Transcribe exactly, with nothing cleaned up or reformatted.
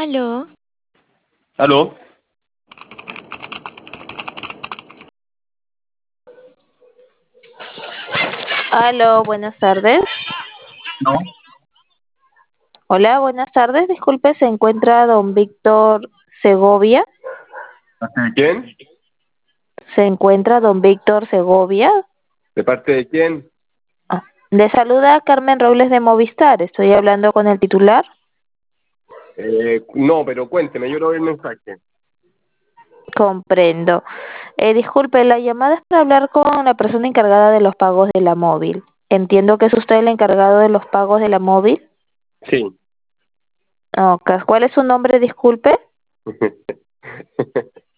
Aló, ¿Aló? aló, buenas tardes. No. Hola, buenas tardes. Disculpe, ¿se encuentra don Víctor Segovia? ¿De quién? ¿Se encuentra don Víctor Segovia? ¿De parte de quién? Ah, le saluda Carmen Robles de Movistar. Estoy hablando con el titular. Eh, no, pero cuénteme, yo no veo el mensaje. Comprendo. Eh, disculpe, la llamada es para hablar con la persona encargada de los pagos de la móvil. Entiendo que es usted el encargado de los pagos de la móvil. Sí. Ok, ¿cuál es su nombre, disculpe?